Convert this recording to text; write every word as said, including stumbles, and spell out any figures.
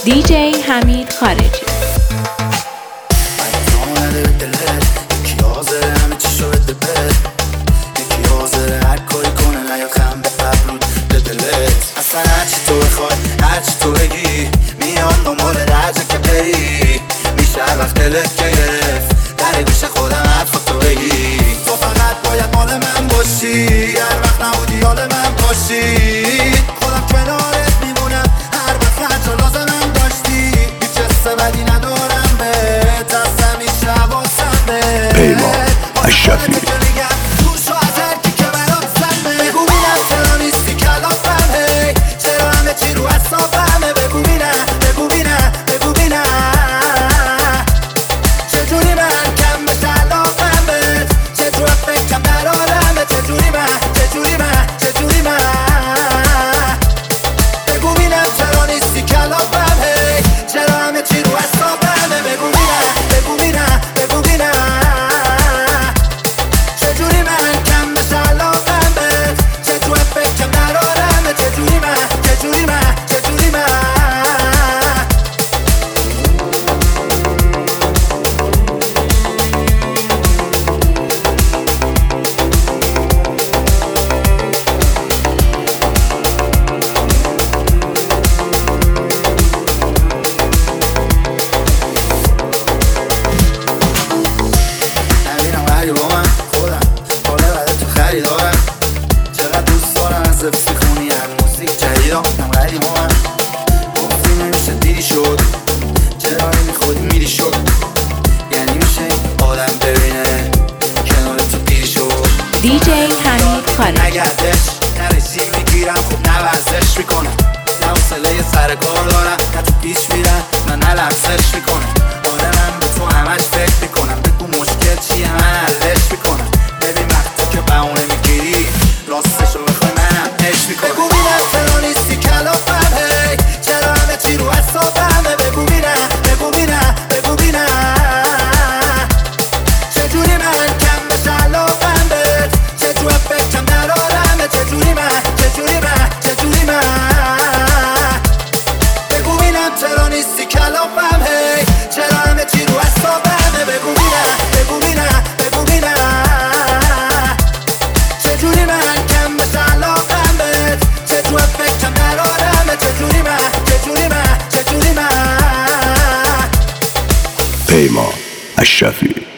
دیجی حمید خارجی. هرچی تو بخوای هرچی تو بگی میام دنبال درجه که بری میشه وقت دلت که گرفت در گوش خودم حرف تو بگی تو فقط باید مال من باشی هر وقت نبودی حال من باشی خودم کنارت میمونم هر وقت هر جا لازمم داشتی هیچ حس بدی ندارم بهت از همیشه حواسم بهت پیمان اشرفی. چقدر دوست دارم از بخونی هر موزیک جدیدم غریب من گفتی نمیشه دیدی شد چرا نمیخودی میری شد یعنی میشه آدم ببینه کنار تو دیری شد دیجی حمید خارجی. نگردش نرسی میگیرم خوب نوزش میکنم نه حوصله سر کار دارم نه تو پیش میرم نه نه لحظش میکنم آره من به تو همش فکر میکنم بگو مشکل چیه من حلش میکنم ببین وقتی که بهونه میگیری راستشو بخوای منم عشق میکنم بگو بینم چرا نیستی کلافم هی چرا همه چی رو حسابمه بگو بینم بگو بینم بگو بینم چجوری من کم بشه علاقم بهت چجوری فکرم درارمه چجوری من چجوری من چجوری من بگو بینم چرا نیستی کلافم هی چرا همه چی رو حسابمه بگو بینم بگو بینم بگو بینم چجوری من کم بشه علاقم بهت چجوری فکرم درارمه چجوری من چجوری من چجوری من پیمان اشرفی.